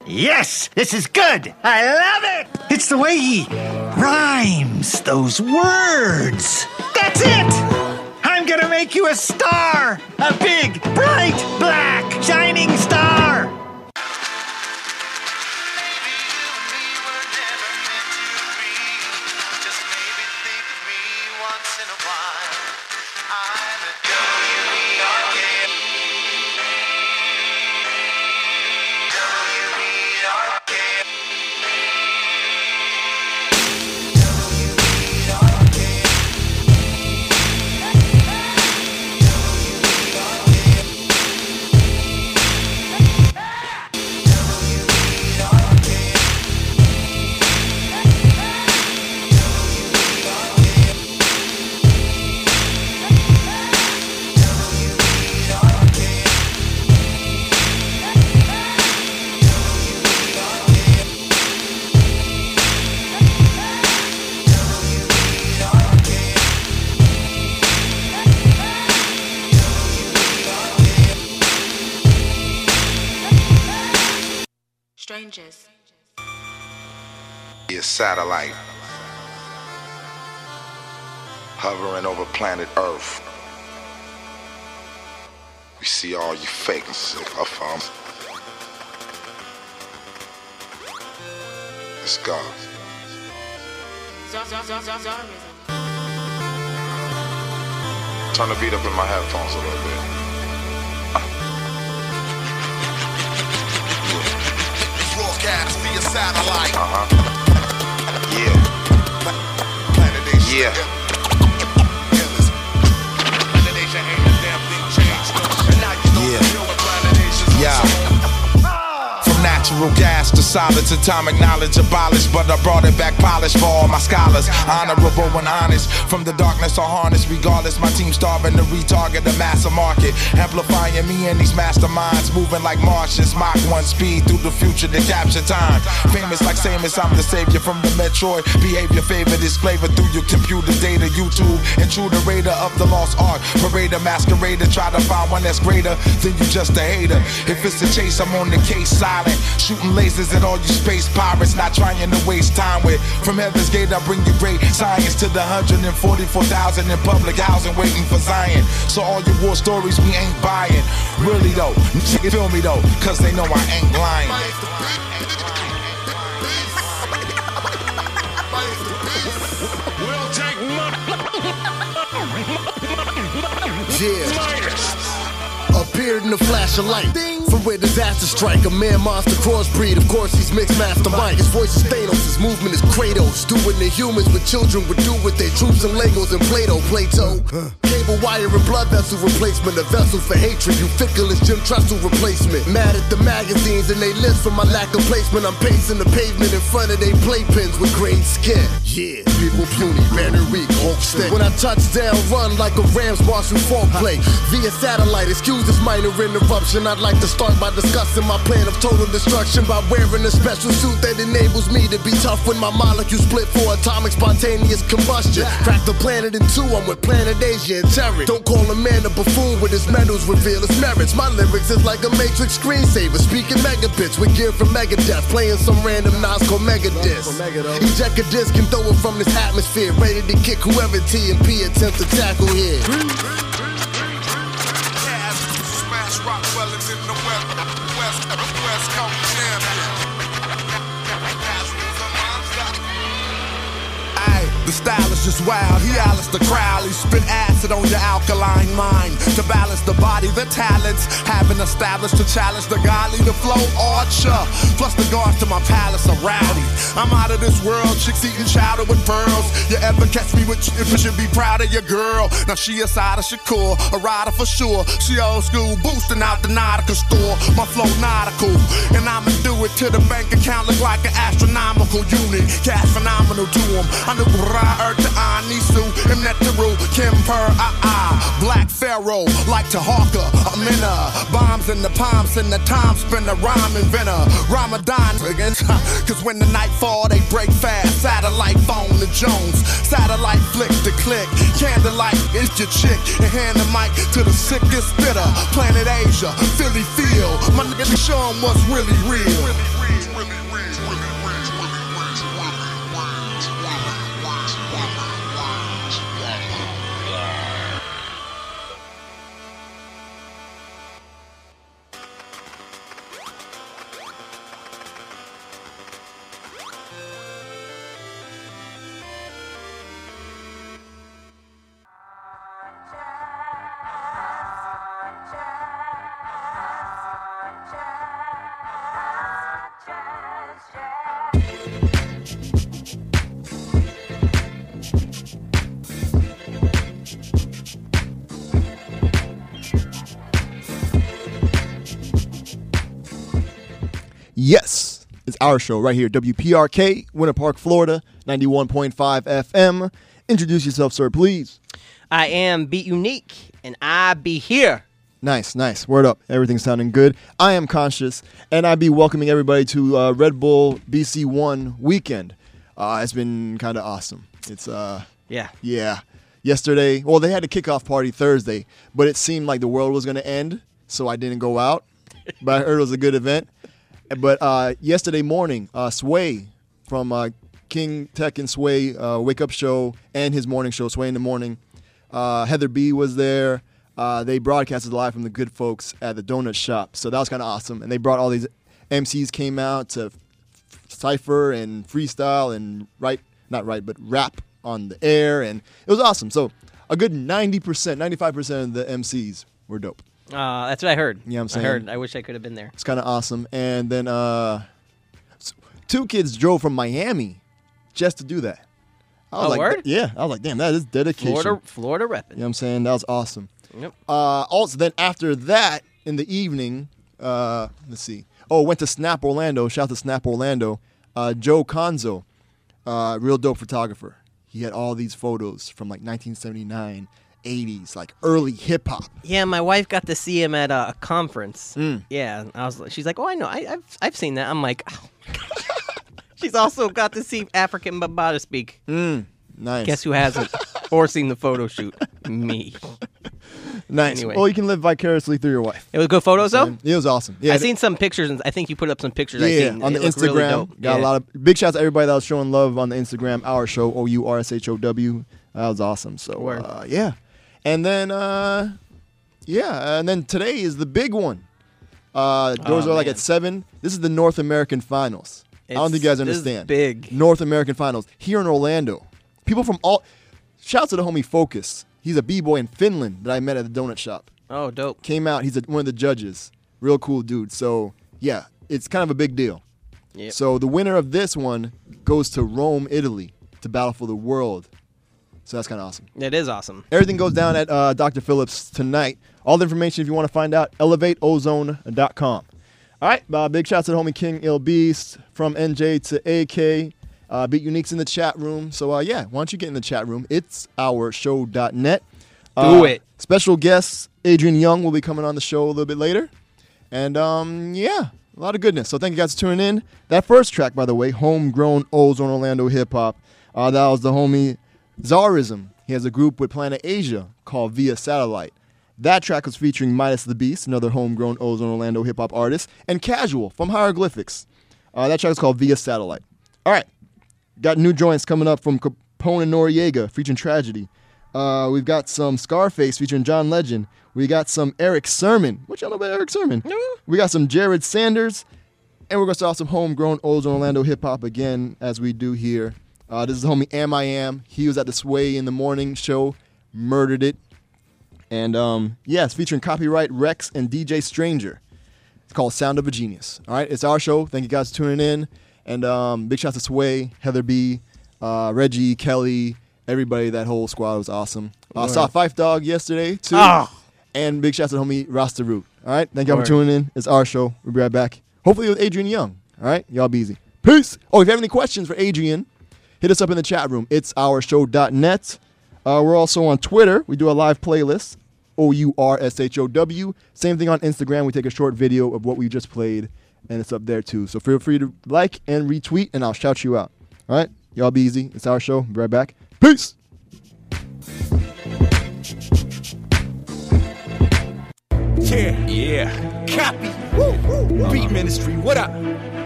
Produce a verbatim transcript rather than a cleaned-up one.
Yes, this is good. I love it. It's the way he rhymes those words. That's it. I'm gonna make you a star. A big, bright, black, shining star. Strangers. A satellite hovering over planet Earth. We see all you fakes. Um, let's go. Turn the beat up in my headphones a little bit. Broadcast via satellite. Uh-huh. Yeah. Planet Asia. Yeah. Planet Asia ain't a damn thing changed. And now you know Yeah. the deal with Planet Asia's Yeah. From natural gas to solids, atomic knowledge abolished, but I brought it back polished for all my scholars. Honorable and honest, from the darkness or harness, regardless. My team starving to retarget the massive market, amplifying me and these masterminds, moving like Martians, Mach one speed through the future to capture time. Famous like Samus, I'm the savior from the Metroid. Behavior favor this flavor through your computer data, YouTube, intruder raider of the lost art, parader, masquerader. Try to find one that's greater than you, just a hater. If it's a chase, I'm on the case, silent, shooting lasers at all you space pirates, not trying to waste time with. From Heaven's Gate, I bring you great science to the one hundred forty-four thousand in public housing waiting for Zion. So all your war stories we ain't buying. Really though, feel me though, cause they know I ain't lying. We'll take Yeah. Appeared in a flash of light. From where disaster strike, a man-monster crossbreed. Of course, he's mixed mastermind. His voice is Thanos, his movement is Kratos. Doing the humans what children would do with their troops and Legos and Play-Doh. Plato. Cable wire and blood vessel replacement. A vessel for hatred. You fickle as Jim Trestle replacement. Mad at the magazines and they list for my lack of placement. I'm pacing the pavement in front of they playpens with green skin. Yeah, people puny, Banner Reek, Hulk stick. When I touch down, run like a Rams Marshall Faulk play. Via satellite, excuse this minor interruption. I'd like to start by discussing my plan of total destruction by wearing a special suit that enables me to be tough when my molecules split for atomic spontaneous combustion. Crack the planet in two, I'm with Planet Asia and Terry. Don't call a man a buffoon with his medals reveal his merits. My lyrics is like a Matrix screensaver, speaking megabits with gear from Megadeth, playing some random Nas called Megadisc. Eject a disc and throw it from this atmosphere, ready to kick whoever T and P attempt to tackle here. Smash Rockefellers in the West, West, West Coast champion. The style is just wild, he Alice the crowd. He spit acid on your alkaline mind to balance the body, the talents having established to challenge the godly, the flow archer. Plus the guards to my palace are rowdy. I'm out of this world, chicks eating chowder with pearls. You ever catch me with you should be proud of your girl. Now she a side of Shakur, a rider for sure. She old school, boosting out the Nautica store. My flow nautical, and I'ma do it till the bank account look like an astronomical unit. Cash phenomenal to him. I knew Ra Earth to Anisu, Imnetaru, Kimper, ah ah, Black Pharaoh, like Tahaka, Amina, bombs in the palms and the time spinner, rhyme inventor, Ramadan again. Cause when the night fall, they break fast. Satellite phone to Jones, satellite flick to click, candlelight is your chick, and hand the mic to the sickest spitter. Planet Asia, Philly feel, my nigga show 'em what's really real. Yes, it's our show right here, W P R K, Winter Park, Florida, ninety-one point five F M. Introduce yourself, sir, please. I am Beat Unique, and I be here. Nice, nice. Word up. Everything's sounding good. I am Conscious, and I be welcoming everybody to uh, Red Bull B C one weekend. Uh, it's been kind of awesome. It's, uh, Yeah. yeah. Yesterday, well, they had a kickoff party Thursday, but it seemed like the world was going to end, so I didn't go out. But I heard it was a good event. But uh, yesterday morning, uh, Sway from uh, King Tech and Sway uh, Wake Up Show and his morning show, Sway in the Morning, uh, Heather B was there. Uh, they broadcasted live from the good folks at the donut shop. So that was kind of awesome. And they brought all these M Cs came out to f- cypher and freestyle and write, not write, but rap on the air. And it was awesome. So a good ninety percent, ninety-five percent of the M Cs were dope. Uh, that's what I heard. Yeah, I'm saying. I heard. I wish I could have been there. It's kind of awesome. And then uh, two kids drove from Miami just to do that. I was Oh, like, word? Yeah. I was like, damn, that is dedication. Florida, Florida repping. You know what I'm saying? That was awesome. Yep. Uh, also, then after that, in the evening, uh, let's see. Oh, went to Snap Orlando. Shout out to Snap Orlando. Uh, Joe Conzo, uh, real dope photographer. He had all these photos from like nineteen seventy-nine, eighties, like early hip hop. Yeah, my wife got to see him at a conference. Mm. Yeah, I was. She's like, "Oh, I know. I, I've I've seen that." I'm like, oh my gosh. She's also got to see African Bambaataa speak. Mm, nice. Guess who hasn't? Or seen the photo shoot? Me. Nice. Anyway. Well, you can live vicariously through your wife. It was good photos though. It was awesome. Yeah, I seen some pictures, and I think you put up some pictures. Yeah, I seen on the It looked Instagram. really dope. Got Yeah. a lot of big shouts to everybody that was showing love on the Instagram. Our show, O U R S H O W. That was awesome. So Word. uh, yeah, and then uh, yeah, and then today is the big one. Uh, doors Oh, are like man. at seven. This is the North American Finals. I don't think you guys It's- this is understand. big. North American Finals here in Orlando. People from all. Shouts to the homie Focus. He's a b-boy in Finland that I met at the donut shop. Oh, dope. Came out. He's a, one of the judges. Real cool dude. So yeah, it's kind of a big deal. Yep. So the winner of this one goes to Rome, Italy, to battle for the world. So that's kind of awesome. It is awesome. Everything goes down at uh, Doctor Phillips tonight. All the information, if you want to find out, elevate ozone dot com. All right, uh, big shouts to the homie King Ill Beast, from N J to A K. Uh, Beat Unique's in the chat room. So, uh, yeah, why don't you get in the chat room? It's our show dot net. Do Uh, it. Special guest Adrian Young will be coming on the show a little bit later. And, um, yeah, a lot of goodness. So thank you guys for tuning in. That first track, by the way, Homegrown Ozone Orlando Hip Hop, uh, that was the homie Zarism. He has a group with Planet Asia called Via Satellite. That track was featuring Midas the Beast, another homegrown Ozone Orlando hip hop artist, and Casual from Hieroglyphics. Uh, that track is called Via Satellite. All right, got new joints coming up from Capone and Noriega featuring Tragedy. Uh, we've got some Scarface featuring John Legend. We got some Eric Sermon. What y'all know about Eric Sermon? We got some Jared Sanders, and we're gonna start off some homegrown Ozone Orlando hip hop again, as we do here. Uh, this is the homie Am I Am. He was at the Sway in the Morning show, murdered it. And, um, yeah, it's featuring Copyright Rex and D J Stranger. It's called Sound of a Genius. All right, it's our show. Thank you guys for tuning in. And um, big shout out to Sway, Heather B, uh, Reggie, Kelly, everybody. That whole squad was awesome. I uh, saw Fife Dog yesterday, too. Oh. And big shout out to the homie Rasta Root. All right, thank y'all Word. for tuning in. It's our show. We'll be right back. Hopefully with Adrian Young. All right, y'all be easy. Peace. Oh, if you have any questions for Adrian, hit us up in the chat room. It's our show dot net. Uh, we're also on Twitter. We do a live playlist, O U R S H O W. Same thing on Instagram. We take a short video of what we just played, and it's up there too. So feel free to like and retweet, and I'll shout you out. All right? Y'all be easy. It's our show. Be right back. Peace. Yeah, yeah. Copy. Woo, woo. Beat Ministry, what up?